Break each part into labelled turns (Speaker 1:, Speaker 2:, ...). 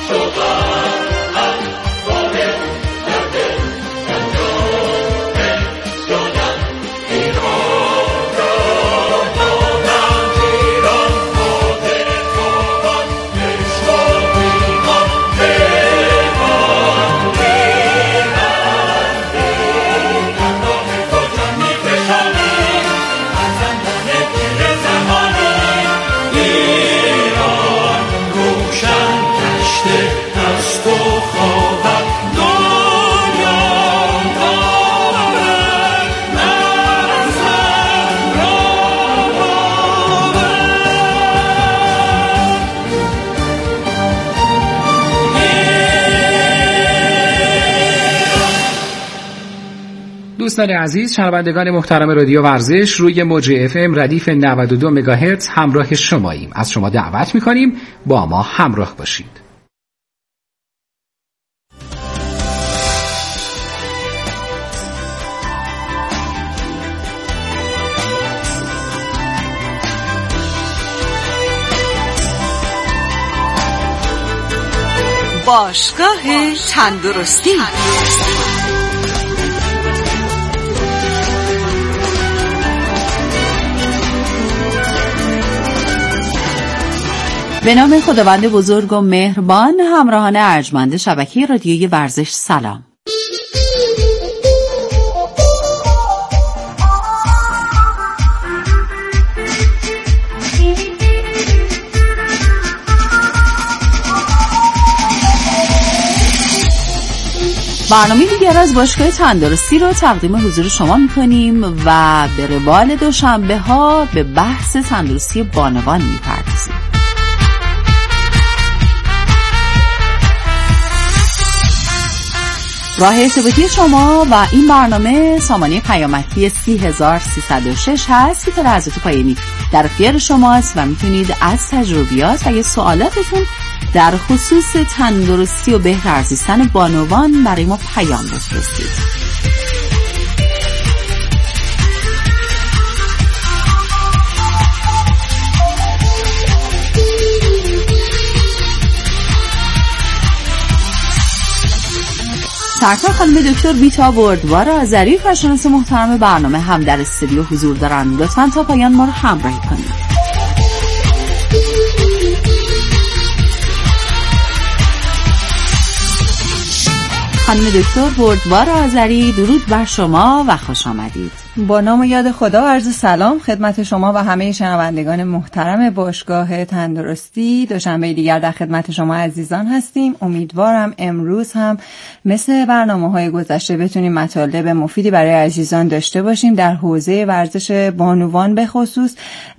Speaker 1: دوستان عزیز، شنوندگان محترم رادیو ورزش، روی موج FM ردیف 92 مگاهرتز همراه شماییم. از شما دعوت می‌کنیم با ما همراه باشید.
Speaker 2: باشگاه تندرستی.
Speaker 3: به نام خداوند بزرگ و مهربان، همراهان ارجمند شبکه رادیویی ورزش سلام. برنامه دیگر از باشگاه تندرستی رو تقدیم حضور شما می‌کنیم و به روال دوشنبه ها به بحث تندرستی بانوان می‌پردازیم. راه ارتباطی شما و این برنامه سامانه پیامکی 30306 هست که تا لحظات پایانی در اختیار شماست و میتونید از تجربیات و یا سوالاتتون در خصوص تندرستی و بهتر زیستن بانوان برای ما پیام بفرستید. سرکار خانم دکتر بیتا بردوار آذری، کارشناس محترم برنامه، هم در استودیو حضور دارند. لطفاً تا پایان ما رو همراهی کنید. خانم دکتر بردوار آذری، درود بر شما و خوش آمدید.
Speaker 4: با نام و یاد خدا عرض سلام خدمت شما و همه شنوندگان محترم باشگاه تندرستی. دوشنبه دیگر در خدمت شما عزیزان هستیم. امیدوارم امروز هم مثل برنامه‌های گذشته بتونیم مطالب مفیدی برای عزیزان داشته باشیم در حوزه ورزش بانوان، به خصوص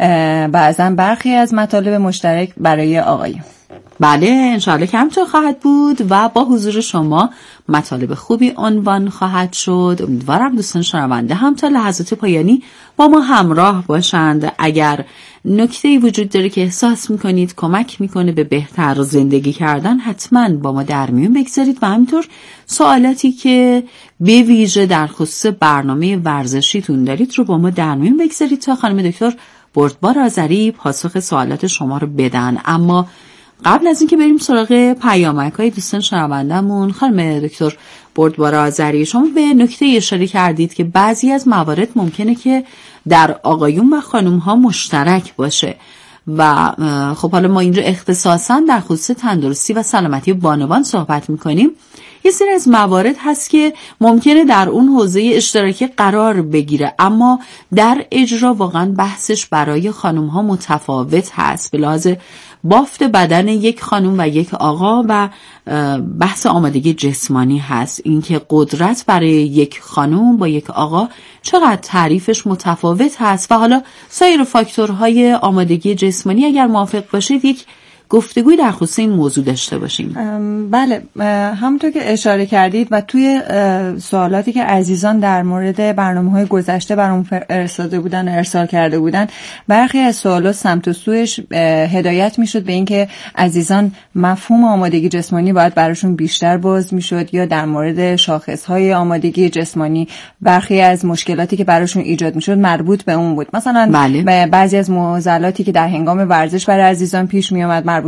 Speaker 4: بعضا برخی از مطالب مشترک برای آقایون.
Speaker 3: بله، انشاءالله که همچون خواهد بود و با حضور شما مطالب خوبی عنوان خواهد شد. امیدوارم دوستان شنونده هم تا لحظات پایانی با ما همراه باشند. اگر نکته‌ای وجود داره که احساس میکنید کمک میکنه به بهتر زندگی کردن، حتما با ما در میون بگذارید و همینطور سوالاتی که به ویژه در خصوص برنامه ورزشیتون دارید رو با ما در میون بگذارید تا خانم دکتر بردوار آذری پاسخ سوالات شما رو بدن. اما قبل از اینکه بریم سراغ پیامک‌های دوستان شنوندمون، خانم دکتر بردوار آذری، شما به نکته اشاره کردید که بعضی از موارد ممکنه که در آقایون و خانم‌ها مشترک باشه و خب حالا ما اینجا اختصاصاً در خصوص تندرستی و سلامتی بانوان صحبت می‌کنیم. یه سری از موارد هست که ممکنه در اون حوزه اشتراکی قرار بگیره، اما در اجرا واقعا بحثش برای خانم‌ها متفاوت هست به لحاظ بافت بدن یک خانم و یک آقا و بحث آمادگی جسمانی هست. اینکه قدرت برای یک خانم با یک آقا چقدر تعریفش متفاوت هست و حالا سایر فاکتورهای آمادگی جسمانی. اگر موافق باشید یک گفتگوی در خصوص این موضوع داشته باشیم.
Speaker 4: بله، همونطور که اشاره کردید و توی سوالاتی که عزیزان در مورد برنامه‌های گذشته برام ارسال کرده بودن، برخی از سوالات سمت و سویش هدایت میشد به اینکه عزیزان مفهوم آمادگی جسمانی باید براشون بیشتر باز میشد، یا در مورد شاخص‌های آمادگی جسمانی برخی از مشکلاتی که براشون ایجاد میشد مربوط به اون بود. مثلا
Speaker 3: بله.
Speaker 4: بعضی از معضلاتی که در هنگام ورزش برای عزیزان پیش می اومد مربوط به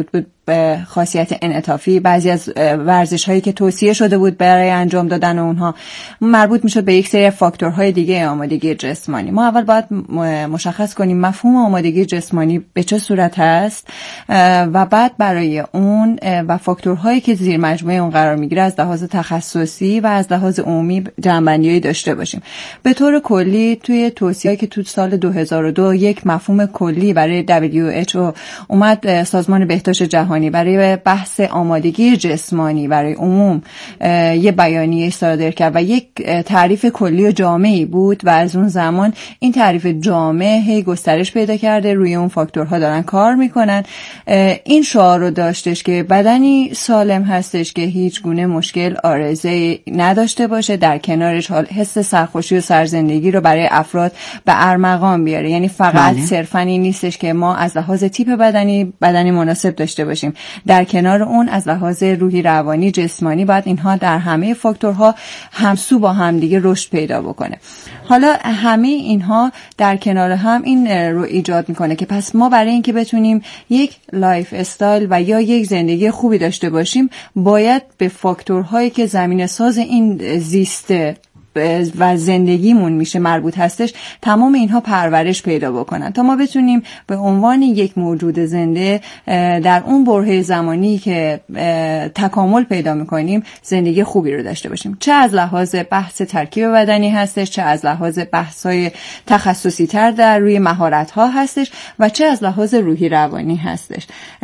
Speaker 4: خاصیت انعطافی، بعضی از ورزش هایی که توصیه شده بود برای انجام دادن اونها مربوط میشد به یک سری فاکتورهای دیگه آمادگی جسمانی. ما اول باید مشخص کنیم مفهوم آمادگی جسمانی به چه صورت هست و بعد برای اون و فاکتورهایی که زیر مجموعه اون قرار میگیره از لحاظ تخصصی و از لحاظ عمومی جنبندی‌هایی داشته باشیم. به طور کلی توی توصیه‌ای که تو سال 2002 یک مفهوم کلی برای WHO اومد، سازمان بهداشت جهانی برای بحث آمادگی جسمانی برای عموم یه بیانیه صادر کرد و یک تعریف کلی و جامعی بود و از اون زمان این تعریف جامع هی گسترش پیدا کرده، روی اون فاکتورها دارن کار میکنن. این شعار رو داشتش که بدنی سالم هستش که هیچ گونه مشکل عارضه نداشته باشه، در کنارش حس سرخوشی و سرزندگی رو برای افراد به ارمغان بیاره. یعنی فقط صرفاً این نیستش که ما از لحاظ تیپ بدنی مناسب داشته باشیم، در کنار اون از لحاظ روحی، روانی، جسمانی باید اینها در همه فاکتورها همسو با هم دیگه رشد پیدا بکنه. حالا همه اینها در کنار هم این رو ایجاد میکنه که پس ما برای اینکه بتونیم یک لایف استایل و یا یک زندگی خوبی داشته باشیم باید به فاکتورهایی که زمینه ساز این زیسته و زندگیمون میشه مربوط هستش، تمام اینها پرورش پیدا بکنن تا ما بتونیم به عنوان یک موجود زنده در اون برهه زمانی که تکامل پیدا میکنیم زندگی خوبی رو داشته باشیم، چه از لحاظ بحث ترکیب بدنی هستش، چه از لحاظ بحث‌های تخصصی تر در روی مهارت‌ها هستش و چه از لحاظ روحی روانی هستش.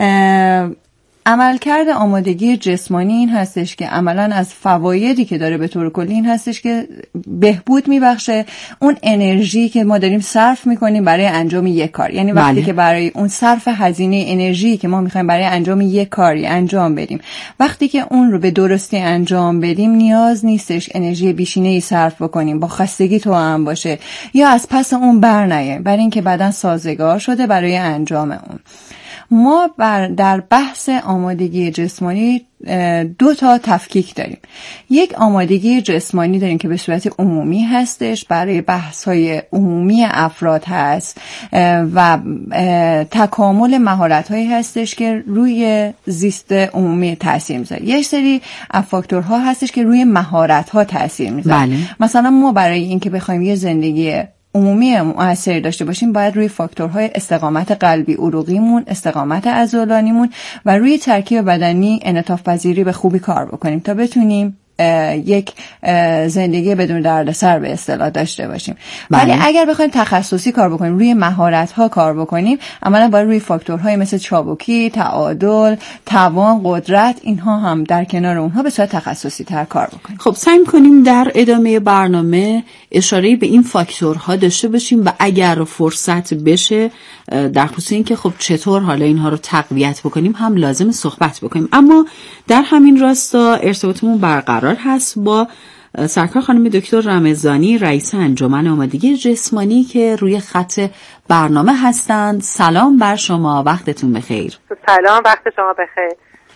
Speaker 4: عملکرد آمادگی جسمانی این هستش که عملاً از فوایدی که داره به طور کلی این هستش که بهبود میبخشه اون انرژی که ما داریم صرف میکنیم برای انجام یک کار. یعنی وقتی که برای اون صرف هزینه انرژی که ما میخوایم برای انجام یک کاری انجام بدیم، وقتی که اون رو به درستی انجام بدیم نیاز نیستش انرژی بیشینه‌ای صرف بکنیم، با خستگی توأم باشه یا از پس اون برنیاییم، برای اینکه بدن سازگار شده برای انجام اون. ما در بحث آمادگی جسمانی دو تا تفکیک داریم. یک آمادگی جسمانی داریم که به صورت عمومی هستش، برای بحث‌های عمومی افراد هست و تکامل مهارت‌هایی هستش که روی زیست عمومی تاثیر میذاره. یک سری فاکتورها هستش که روی مهارت‌ها تاثیر میذاره. مثلا ما برای اینکه بخوایم یه زندگی عمومی مؤثری داشته باشیم باید روی فاکتورهای استقامت قلبی عروقیمون، استقامت عضلانیمون و روی ترکیب بدنی انعطاف پذیری به خوبی کار بکنیم تا بتونیم یک زندگی بدون دردسر به اصطلاح داشته باشیم. ولی اگر بخوایم تخصصی کار بکنیم، روی مهارت‌ها کار بکنیم، عملاً باید روی فاکتورهای مثل چابکی، تعادل، توان، قدرت، اینها هم در کنار اونها به صورت تخصصی تر کار بکنیم.
Speaker 3: خب سعی می‌کنیم در ادامه برنامه اشاره به این فاکتورها داشته باشیم و اگر فرصت بشه در خصوص این که خب چطور حالا اینها رو تقویت بکنیم هم لازم صحبت بکنیم. اما در همین راستا ارتباطمون برقرار هست با سرکار خانم دکتر رمضانی، رئیس انجمن آمادگی جسمانی که روی خط برنامه هستند. سلام بر شما، وقتتون بخیر.
Speaker 5: سلام، وقت شما بخیر.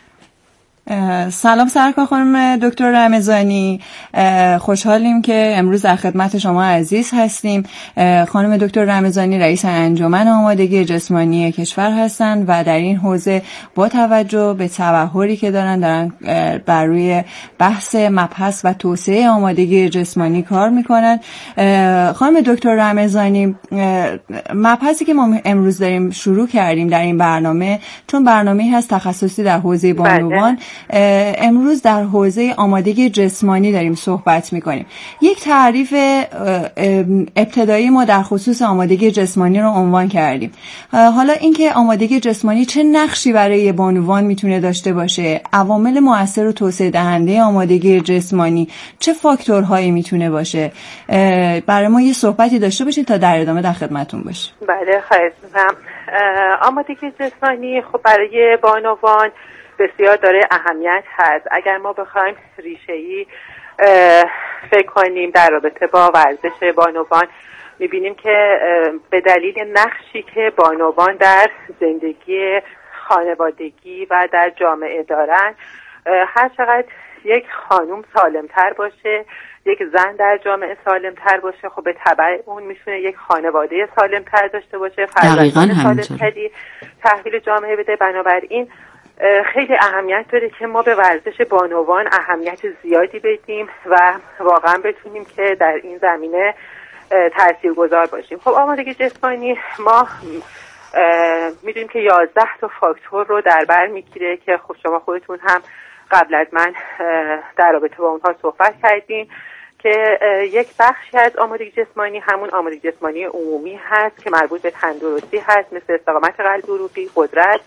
Speaker 4: سلام سرکار خانم دکتر رمضانی، خوشحالیم که امروز در خدمت شما عزیز هستیم. خانم دکتر رمضانی رئیس انجمن آمادگی جسمانی کشور هستند و در این حوزه با توجه به تبحری که دارن بر روی بحث مبحث و توسعه آمادگی جسمانی کار میکنن. خانم دکتر رمضانی، مبحثی که ما امروز داریم شروع کردیم در این برنامه، چون برنامه‌ای هست تخصصی در حوزه بانوان، امروز در حوزه آمادگی جسمانی داریم صحبت میکنیم. یک تعریف ابتدایی ما در خصوص آمادگی جسمانی رو عنوان کردیم. حالا اینکه آمادگی جسمانی چه نقشی برای بانوان میتونه داشته باشه، عوامل مؤثر و توسعه دهنده آمادگی جسمانی چه فاکتورهایی میتونه باشه، برای ما یه صحبتی داشته باشید تا در ادامه در خدمتتون باشیم.
Speaker 5: بله، خواهش می‌کنم. آمادگی جسمانی خب برای بانوان بسیار داره اهمیت هست. اگر ما بخوایم ریشه‌ای فکر کنیم در رابطه با ورزش بانوان، می‌بینیم که به دلیل نقشی که بانوان در زندگی خانوادگی و در جامعه دارن، هر چقدر یک خانم سالم‌تر باشه، یک زن در جامعه سالم‌تر باشه، خب به تبع اون میتونه یک خانواده سالم‌تر داشته باشه، فرزندان سالم‌تری تحویل جامعه بده. بنابراین خیلی اهمیت داره که ما به ورزش بانوان اهمیت زیادی بدیم و واقعا بتونیم که در این زمینه تاثیرگذار باشیم. خب آمادگی جسمانی ما میدونیم که 11 تا فاکتور رو در بر میگیره که خب شما خودتون هم قبل از من در رابطه با اونها صحبت کردین که یک بخشی از آمادگی جسمانی همون آمادگی جسمانی عمومی هست که مربوط به تندرستی هست، مثل استقامت قلبی عروقی، قدرت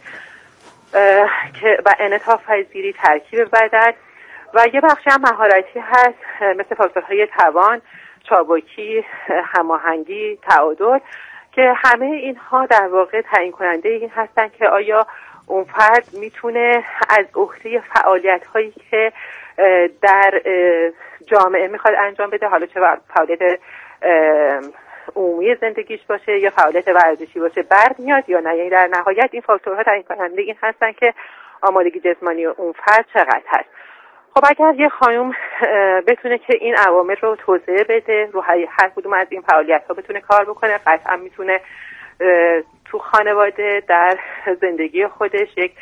Speaker 5: و انعطاف پذیری، ترکیب بدن، و یه بخشی هم مهارتی هست مثل فاکتورهای توان، چابکی، هماهنگی، تعادل، که همه اینها در واقع تعیین کننده این هستن که آیا اون فرد میتونه از عهده فعالیت‌هایی که در جامعه میخواد انجام بده، حالا چه فعالیت عمومی زندگیش باشه یا فعالیت ورزشی باشه، برمیاد یا نه. یعنی در نهایت این فاکتورها تعیین کننده این هستن که آمادگی جسمانی اون فرد چقدر هست. خب اگر یه خانم بتونه که این عوامل رو توسعه بده، رو هر کدوم از این فعالیت‌ها بتونه کار بکنه، قطعا میتونه تو خانواده، در زندگی خودش یک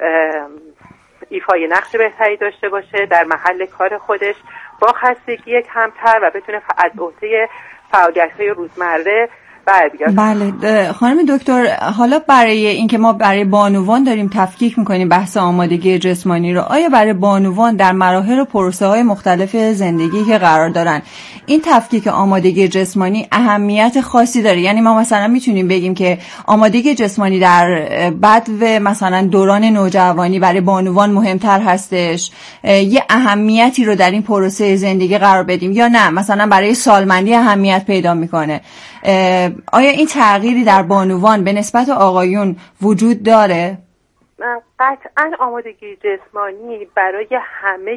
Speaker 5: ایفای نقش بهتری داشته باشه، در محل کار خودش با خستگی کمتر و بتونه از عهده فعالیت‌های روزمره بر بیاد.
Speaker 4: بله خانم دکتر، حالا برای اینکه ما برای بانوان داریم تفکیک میکنیم بحث آمادگی جسمانی رو، آیا برای بانوان در مراحل و پروسه‌های مختلف زندگی که قرار دارن این تفکیک آمادگی جسمانی اهمیت خاصی داره؟ یعنی ما مثلا میتونیم بگیم که آمادگی جسمانی در بدو مثلا دوران نوجوانی برای بانوان مهمتر هستش، یه اهمیتی رو در این پروسه زندگی قرار بدیم، یا نه مثلا برای سالمندی اهمیت پیدا میکنه؟ آیا این تغییری در بانوان به نسبت آقایون وجود داره؟
Speaker 5: قطعاً آمادگی جسمانی برای همه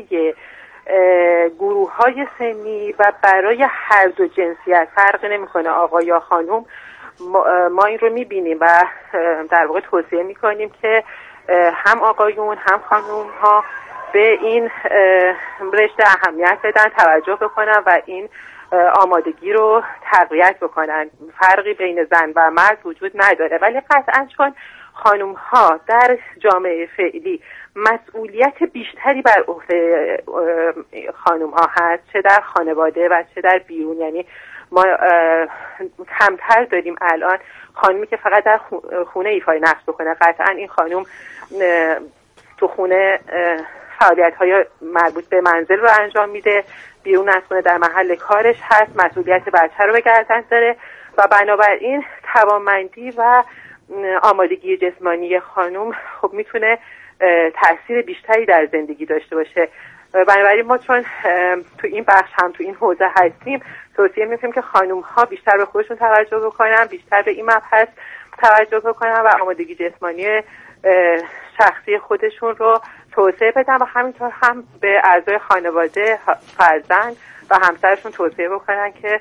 Speaker 5: گروه‌های سنی و برای هر دو جنسیت فرق نمی‌کنه، آقا یا خانم. ما این رو می‌بینیم و در واقع توصیه می‌کنیم که هم آقایون هم خانم‌ها به این رشته اهمیت بدن، توجه بکنن و این آمادگی رو تقویت بکنن. فرقی بین زن و مرد وجود نداره، ولی قطعا چون خانم ها در جامعه فعلی مسئولیت بیشتری بر عهده خانم ها هست، چه در خانواده و چه در بیرون. یعنی ما کمتر داریم الان خانمی که فقط در خونه ایفای نقش بکنه. قطعا این خانم تو خونه فعالیت‌های مربوط به منزل رو انجام میده، بیرون از خونه در محل کارش هست، مسئولیت بچه رو به گردن داره و بنابراین توانمندی و آمادگی جسمانی خانم خب میتونه تأثیر بیشتری در زندگی داشته باشه. بنابراین ما چون تو این بخش هم تو این حوزه هستیم، توصیه میکنیم که خانم ها بیشتر به خودشون توجه بکنن، بیشتر به این مبحث توجه بکنن و آمادگی جسمانی شخصی خودشون رو توسعه بدن و همینطور هم به اعضای خانواده، فرزند و همسرشون توسعه بکنن که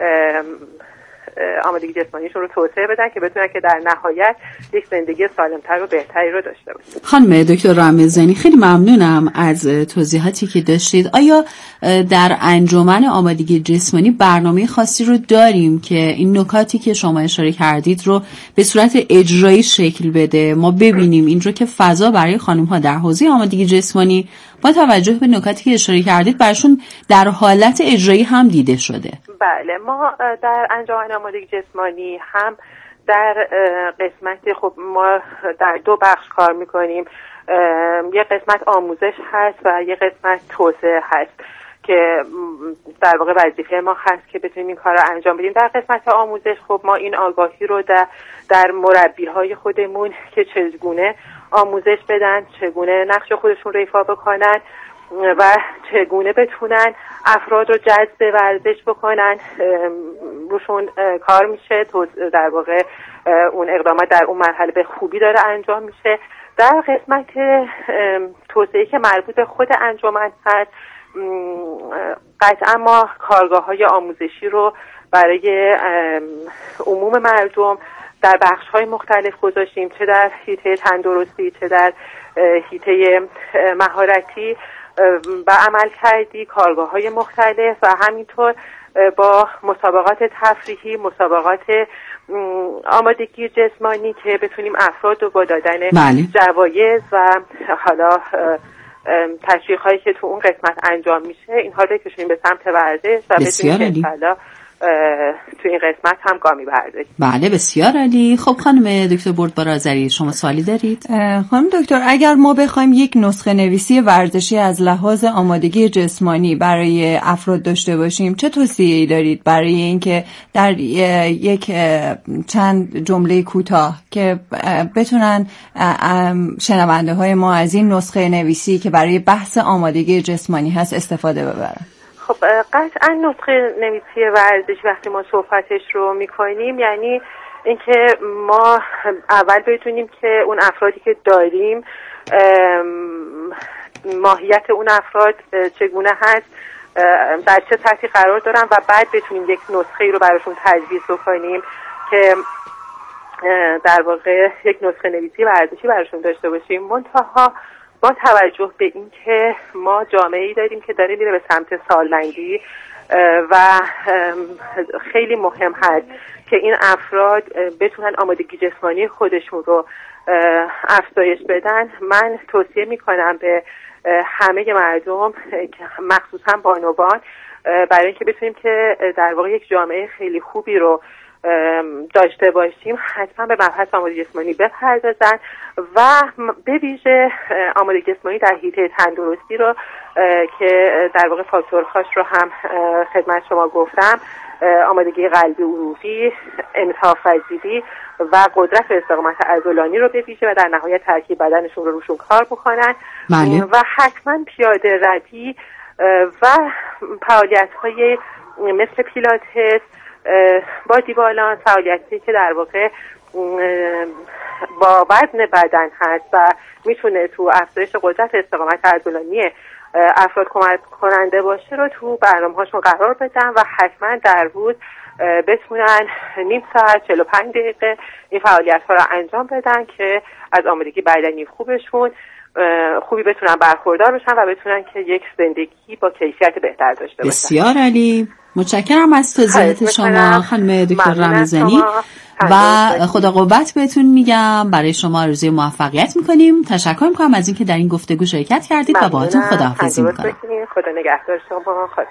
Speaker 5: آمادگی جسمانیشون رو توسعه بدن که بتونن که در نهایت یک زندگی سالمتر و بهتری رو داشته باشن.
Speaker 3: خانم دکتر رامزانی، خیلی ممنونم از توضیحاتی که داشتید. آیا در انجمن آمادگی جسمانی برنامه خاصی رو داریم که این نکاتی که شما اشاره کردید رو به صورت اجرایی شکل بده، ما ببینیم این رو که فضا برای خانم ها در حوزه آمادگی جسمانی با توجه به نکاتی که اشاره کردید برشون در حالت اجرایی هم دیده شده؟
Speaker 5: بله، ما در انجمن آمادگی جسمانی هم در قسمت، خب ما در دو بخش کار میکنیم. یه قسمت آموزش هست و یه قسمت توسعه هست که در واقع وظیفه ما هست که بتونیم این کار رو انجام بدیم. در قسمت آموزش خب ما این آگاهی رو در مربی‌های خودمون که چگونه آموزش بدن، چگونه نقش خودشون رو ایفا بکنن و چگونه بتونن افراد رو جذب ورزش بکنن، روشون کار میشه. در واقع اون اقدامات در اون مرحله به خوبی داره انجام میشه. در قسمت توسعه که مربوط به خود انجمن هست، قطعا ما کارگاه‌های آموزشی رو برای عموم مردم در بخش‌های مختلف گذاشتیم، چه در حیطه تندرستی، چه در حیطه مهارتی و عمل کردی، کارگاه‌های مختلف و همینطور با مسابقات تفریحی، مسابقات آمادگی جسمانی که بتونیم افراد رو با دادن
Speaker 3: بله.
Speaker 5: جوایز و حالا تشویق‌هایی که تو اون قسمت انجام میشه اینها رو بکشونیم به سمت ورزش و بتونیم حالا تو این قسمت هم گامی برداریم.
Speaker 3: بله بسیار عالی. خب خانم دکتر بردبار آذری شما سوالی دارید؟
Speaker 4: خانم دکتر اگر ما بخوایم یک نسخه نویسی ورزشی از لحاظ آمادگی جسمانی برای افراد داشته باشیم چه توصیه‌ای دارید برای اینکه در یک چند جمله کوتاه که بتونن شنونده های ما از این نسخه نویسی که برای بحث آمادگی جسمانی هست استفاده ببرن؟
Speaker 5: خب قطعا نسخه نویسی ورزشی وقتی ما صحبتش رو میکنیم یعنی اینکه ما اول بدونیم که اون افرادی که داریم ماهیت اون افراد چگونه هست، در چه سطحی قرار دارن و بعد بتونیم یک نسخه رو براشون تجویز بکنیم که در واقع یک نسخه نویسی ورزشی براشون داشته باشیم. منتها با توجه به این که ما جامعه‌ای داریم که داره میره به سمت سالمندی و خیلی مهم هست که این افراد بتونن آمادگی جسمانی خودشون رو افزایش بدن، من توصیه میکنم به همه مردم مخصوصا بانوان برای اینکه بتونیم که در واقع یک جامعه خیلی خوبی رو داشته باشیم حتما به مبحث آمادگی جسمانی بپردازن و به ویژه آمادگی جسمانی در حیطه تندرستی رو که در واقع فاکتورهاش رو هم خدمت شما گفتم، آمادگی قلبی عروقی، انعطاف پذیری و قدرت استقامت عضلانی رو به ویژه و در نهایت ترکیب بدنشون رو روشون کار بکنن.
Speaker 3: بله.
Speaker 5: و حتما پیاده روی و فعالیت‌های مثل پیلاتس، بادی بالانس، فعالیتی که در واقع با وزن بدن هست و میتونه تو افزایش قدرت استقامت عضلانی افراد کمک کننده باشه رو تو برنامه‌هاشون قرار بدن و حتما در روز بتونن نیم ساعت 45 دقیقه این فعالیت‌ها رو انجام بدن که از آمادگی بدنی خوبی بتونن برخوردار بشن و بتونن که یک زندگی با کیفیت بهتر داشته باشن.
Speaker 3: بسیار عالی. متشکرم از توضیحات شما خانم دکتر رمضانی و خدا قوت بهتون میگم. برای شما آرزوی موفقیت میکنیم. تشکر میکنم از اینکه در این گفتگو شرکت کردید و باهاتون خداحافظی میکنم.
Speaker 5: خدا نگهدار شما. خدا.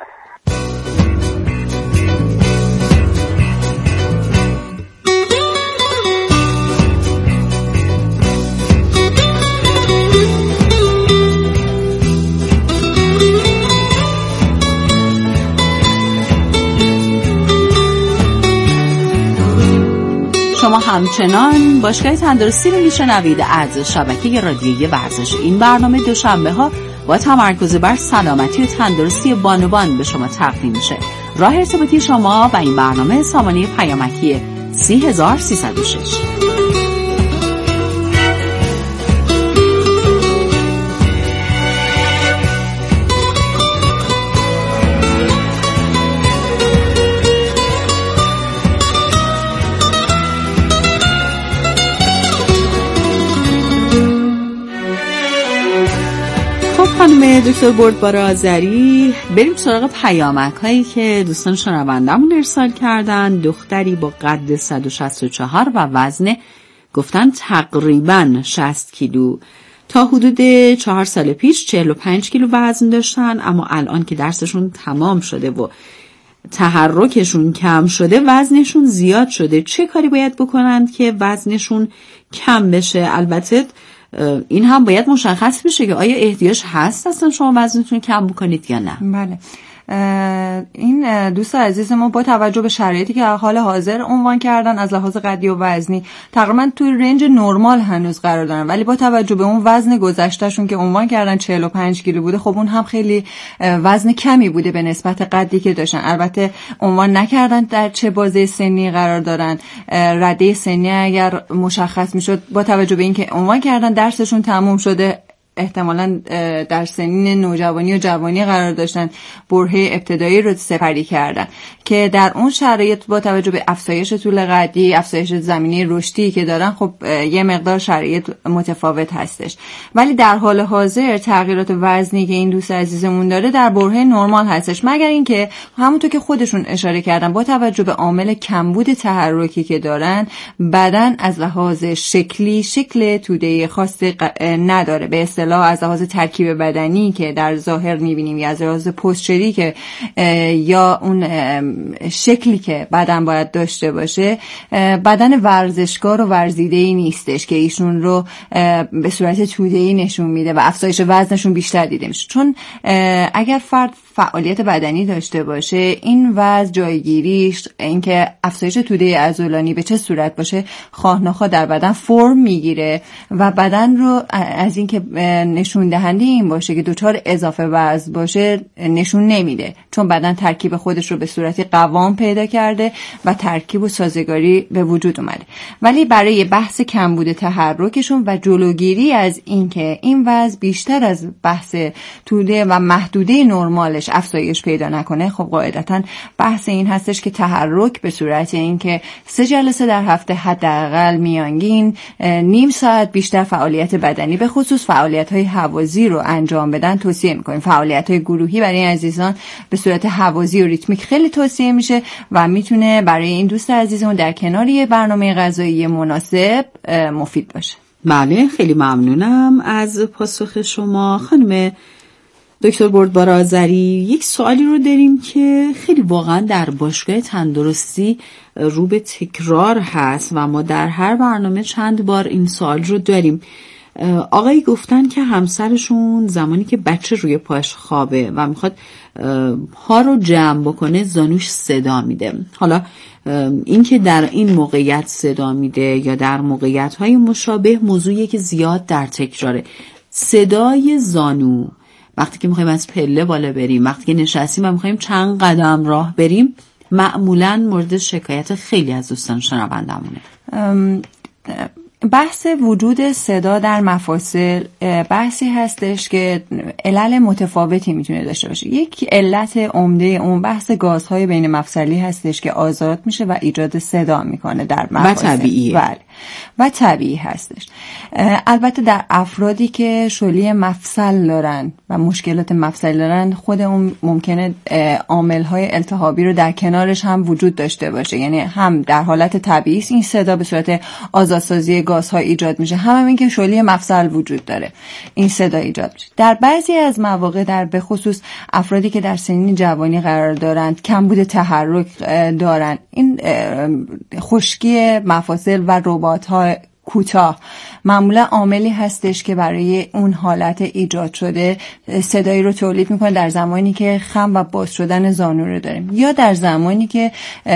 Speaker 3: شما همچنان باشگاه تندرستی رو میشنوید از شبکه رادیویی ورزش. این برنامه دوشنبه ها با تمرکز بر سلامتی و تندرستی بانوان به شما تقدیم میشه. راه ارتباطی شما و این برنامه سامانه پیامکی 30306. خانم دکتر بردبار آذری، بریم سراغ پیامک هایی که دوستان شنوندمون ارسال کردن. دختری با قد 164 و وزن گفتن تقریبا 60 کیلو تا حدود 4 سال پیش 45 کیلو وزن داشتن، اما الان که درسشون تمام شده و تحرکشون کم شده وزنشون زیاد شده. چه کاری باید بکنند که وزنشون کم بشه؟ البته این هم باید مشخص بشه که آیا احتیاج هست اصلا شما وزنتون کم بکنید یا نه.
Speaker 4: بله، این دوست عزیز ما با توجه به شرایطی که حال حاضر عنوان کردن از لحاظ قدی و وزنی تقریبا توی رنج نرمال هنوز قرار دارن، ولی با توجه به اون وزن گذشتهشون که عنوان کردن 45 کیلو بوده، خب اون هم خیلی وزن کمی بوده به نسبت قدی که داشتن. البته عنوان نکردن در چه بازه سنی قرار دارن. رده سنی اگر مشخص میشد با توجه به اینکه عنوان کردن درسشون تموم شده، احتمالاً در سنین نوجوانی و جوانی قرار داشتن، برهه ابتدایی رو سپری کردن که در اون شرایط با توجه به افزایش طول قدی، افزایش زمینه رشدی که دارن، خب یه مقدار شرایط متفاوت هستش. ولی در حال حاضر تغییرات وزنی که این دوست عزیزمون داره در برهه نرمال هستش، مگر اینکه همونطور که خودشون اشاره کردن با توجه به عامل کمبود تحرکی که دارن، بدن از لحاظ شکلی شکل توده خاصی نداره. به اصطلاح از لحاظ ترکیب بدنی که در ظاهر می‌بینیم یا از لحاظ پوستچری که یا اون شکلی که بدن باید داشته باشه، بدن ورزشکار و ورزیده‌ای نیستش که ایشون رو به صورت توده‌ای نشون میده و افزایش وزنشون بیشتر دیده میشه. چون اگر فرد فعالیت بدنی داشته باشه، این وزن جایگیریش، اینکه افزایش توده عضلانی به چه صورت باشه، خواه نخواه در بدن فرم میگیره و بدن رو از اینکه نشون دهنده این باشه که دچار اضافه وزن باشه نشون نمیده، چون بدن ترکیب خودش رو به صورتی قوام پیدا کرده و ترکیب و سازگاری به وجود اومده. ولی برای بحث کمبود تحرکشون و جلوگیری از اینکه این وزن بیشتر از بحث توده و محدوده نرمالش افزایش پیدا نکنه، خب قاعدتاً بحث این هستش که تحرک به صورت اینکه 3 جلسه در هفته حداقل میانگین نیم ساعت بیشتر فعالیت بدنی، به خصوص فعالیت‌های هوازی رو انجام بدن توصیه می‌کنیم. فعالیت‌های گروهی برای این عزیزان به صورت هوازی و ریتمیک خیلی توصیه میشه و میتونه برای این دوست عزیزمون در کنار یه برنامه غذایی مناسب مفید باشه.
Speaker 3: بله، خیلی ممنونم از پاسخ شما خانم دکتر بردبار آذری. یک سوالی رو داریم که خیلی واقعا در باشگاه تندرستی رو به تکرار هست و ما در هر برنامه چند بار این سوال رو داریم. آقایی گفتن که همسرشون زمانی که بچه روی پاش خوابه و میخواد پا رو جمع بکنه زانوش صدا میده. حالا این که در این موقعیت صدا میده یا در موقعیت‌های مشابه موضوعیه که زیاد در تکراره. صدای زانو وقتی که میخوایم از پله بالا بریم، وقتی که نشستیم و میخوایم چند قدم راه بریم، معمولاً مورد شکایت خیلی از دوستان شنوندمونه.
Speaker 4: بحث وجود صدا در مفاصل بحثی هستش که علل متفاوتی میتونه داشته باشه. یک علت عمده اون بحث گازهای بین مفصلی هستش که آزاد میشه و ایجاد صدا میکنه در مفاصل.
Speaker 3: و طبیعیه.
Speaker 4: بله. و طبیعی هستش. البته در افرادی که شلی مفصل دارن و مشکلات مفصلی دارن، خود اون ممکنه عامل‌های التهابی رو در کنارش هم وجود داشته باشه. یعنی هم در حالت طبیعی این صدا به صورت آزادسازی گازها ایجاد میشه، هم این که شلی مفصل وجود داره این صدا ایجاد میشه. در بعضی از مواقع، در به خصوص افرادی که در سنین جوانی قرار دارند، کمبود تحرک دارن، این خشکی مفاصل و رباط‌ها کوتاه معمولا عاملی هستش که برای اون حالت ایجاد شده صدایی رو تولید میکنه در زمانی که خم و باز شدن زانو رو داریم، یا در زمانی که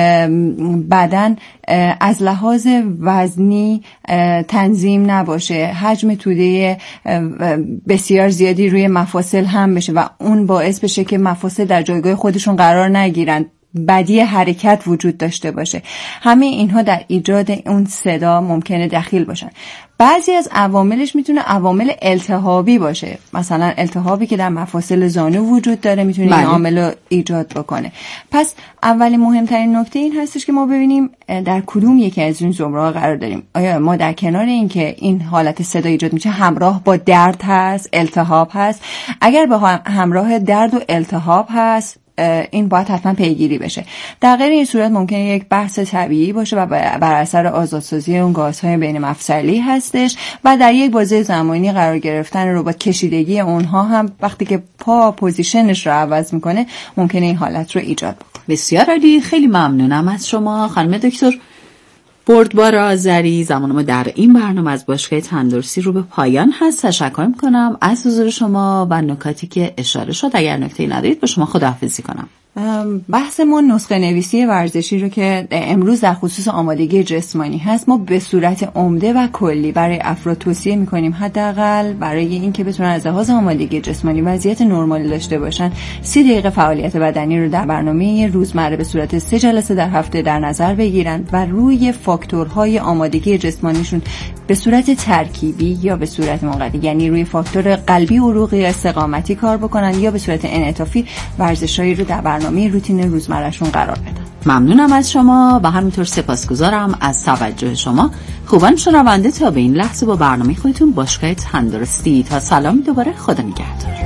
Speaker 4: بدن از لحاظ وزنی تنظیم نباشه، حجم توده بسیار زیادی روی مفاصل هم بشه و اون باعث بشه که مفاصل در جایگاه خودشون قرار نگیرن، بدی حرکت وجود داشته باشه. همه اینها در ایجاد اون صدا ممکنه دخیل باشن. بعضی از عواملش میتونه عوامل التهابی باشه، مثلا التهابی که در مفاصل زانو وجود داره میتونه این عامل رو ایجاد بکنه. پس اولین مهمترین نکته این هستش که ما ببینیم در کدوم یکی از این زمره‌ها قرار داریم. آیا ما در کنار این که این حالت صدا ایجاد میشه همراه با درد هست، التهاب هست؟ اگر با همراه درد و التهاب هست، این باید حتما پیگیری بشه. در غیر این صورت ممکنه یک بحث طبیعی باشه و بر اثر آزادسازی اون گازهای بین مفصلی هستش و در یک بازه زمانی قرار گرفتن رو با کشیدگی اونها هم وقتی که پا پوزیشنش رو عوض میکنه ممکنه این حالت رو ایجاد بکنه.
Speaker 3: بسیار عالی، خیلی ممنونم از شما خانم دکتر بردبار آذری. زمان ما در این برنامه از باشگاه تندرستی رو به پایان هست. تشکر میکنم از حضور شما و نکاتی که اشاره شد. اگر نکته‌ای ندارید با شما خداحافظی کنم.
Speaker 4: بحثمون نسخه نویسی ورزشی رو که امروز در خصوص آمادگی جسمانی هست، ما به صورت عمده و کلی برای افراد توصیه میکنیم حداقل برای اینکه بتونن از لحاظ آمادگی جسمانی وضعیت نرمالی داشته باشن 30 دقیقه فعالیت بدنی رو در برنامه روزمره به صورت 3 جلسه در هفته در نظر بگیرن و روی فاکتورهای آمادگی جسمانیشون به صورت ترکیبی یا به صورت منقطع، یعنی روی فاکتور قلبی، عروقی، استقامتی کار بکنن یا به صورت انعطافی ورزشایی رو در برنامه روتین روزمرهشون قرار بدن.
Speaker 3: ممنونم از شما و همینطور سپاسگزارم از توجه شما خوبان شنونده. تا به این لحظه با برنامه خودتون باشگاه تندرستی. تا سلام دوباره، خدا نگهدار.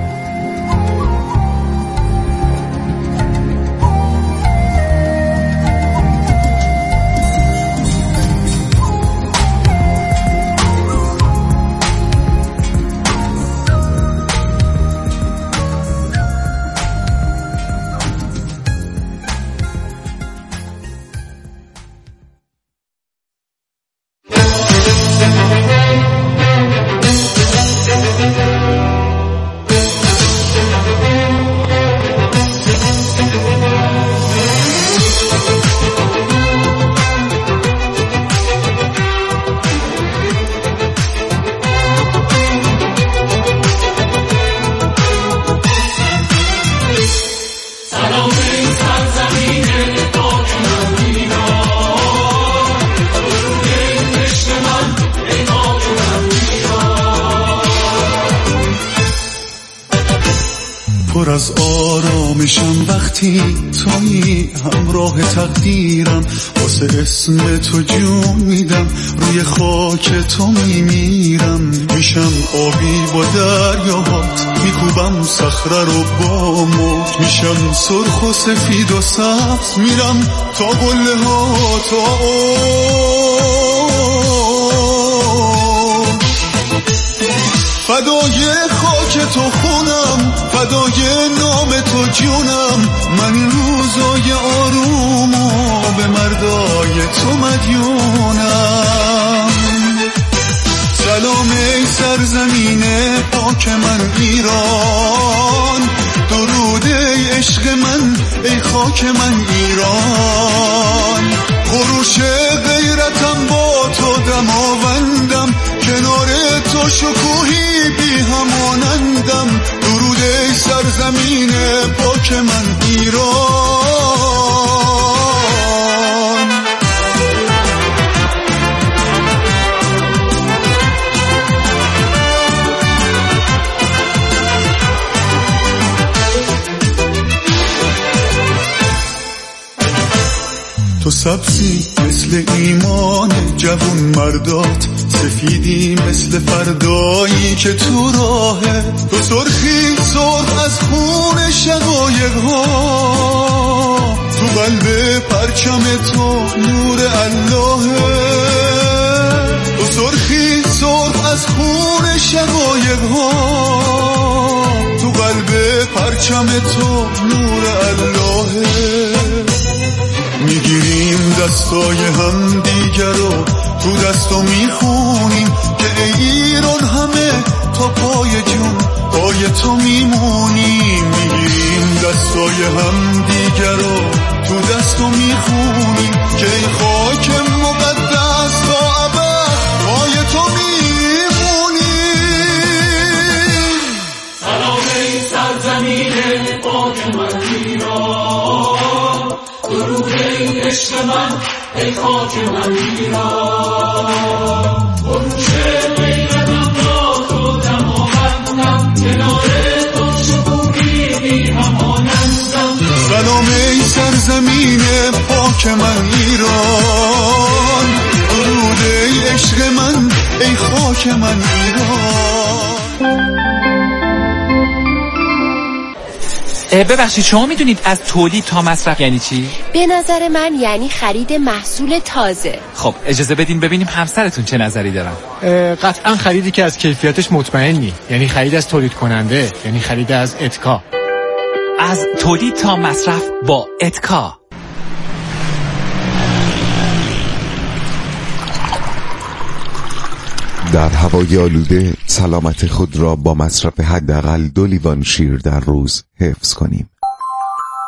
Speaker 6: پر از آرامشم وقتی تویی همراه تقدیرم، واسه اسم تو جون میدم، روی خاک تو میمیرم، میشم آبی با دریاهات، میکوبم صخره رو با موج، میشم سرخ و سفید و سبز، میرم تا قله ها تا فدای خاک تو خونم، فدای نام تو جونم، من این روزای آرومو به مردای تو مدیونم. سلام ای سرزمین پاک من ایران، درود ای عشق من ای خاک من ایران، خروش غیرتم با تو دماوندم، کنار تو شکوهی بی همانندم، درود ای سرزمین پاک من ایران. تو سبزی مثل ایمان جوون مردات، سفیدی مثل فردایی که تو راهه، تو سرخی سرخ از خون شقایق ها، تو قلب پرچم تو نور اللهه، تو سرخی سرخ از خون شقایق ها، تو قلب پرچم تو نور اللهه. میگیریم دستای هم دیگر رو تو دستو میخونیم که ای ایران همه تا پای جون پای تو میمونیم، میگیریم دستای هم دیگر رو تو دستو میخونیم که ای خاک مقدس تا ابد پای تو میمونیم.
Speaker 7: سلام ای سرزمین پاک من ایران، درود ای عشق من ای خاک من ایران، خروش غیرتم با تو دماوندم، کنار تو شکوهی بی همانندم.
Speaker 6: سلام ای سرزمین پاک من ایران، درود ای عشق من ای خاک من ایران.
Speaker 1: ببخشید شما میدونید از تولید تا مصرف یعنی چی؟
Speaker 8: به نظر من یعنی خرید محصول تازه.
Speaker 1: خب اجازه بدین ببینیم همسرتون چه نظری دارن.
Speaker 9: قطعا خریدی که از کیفیتش مطمئنی، یعنی خرید از تولید کننده، یعنی خرید از اتکا.
Speaker 1: از تولید تا مصرف با اتکا.
Speaker 10: در هوای آلوده سلامت خود را با مصرف حداقل 2 لیوان شیر در روز حفظ کنیم.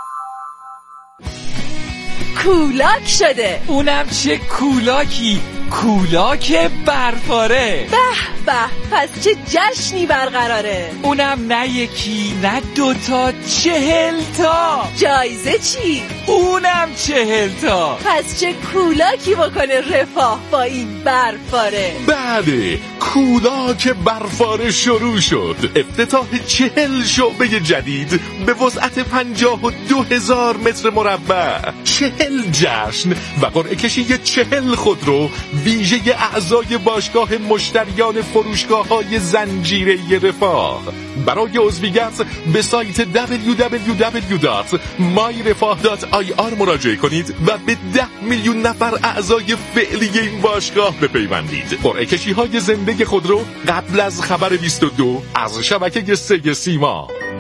Speaker 2: کولاک شده.
Speaker 1: اونم چه کولاکی،
Speaker 11: کولاک برفاره.
Speaker 12: به به، پس چه جشنی برقراره.
Speaker 11: اونم نه یکی نه دوتا، 40 تا.
Speaker 12: جایزه چی؟
Speaker 11: اونم 40 تا.
Speaker 12: پس چه کولاکی بکنه رفاه با این برفاره.
Speaker 13: بله، کولاک برفاره شروع شد. افتتاح 40 شعبه جدید به وسعت 52,000 متر مربع، 40 جشن و قرعه کشی 40 خودرو ویژه اعضای باشگاه مشتریان فروشگاه‌های زنجیره رفاه. برای عضویت به سایت www.myrefah.ir مراجعه کنید و به 10 میلیون نفر اعضای فعلی این باشگاه بپیوندید. قرعه کشی‌های زنده خودرو قبل از خبر 22 از شبکه 3 سیما.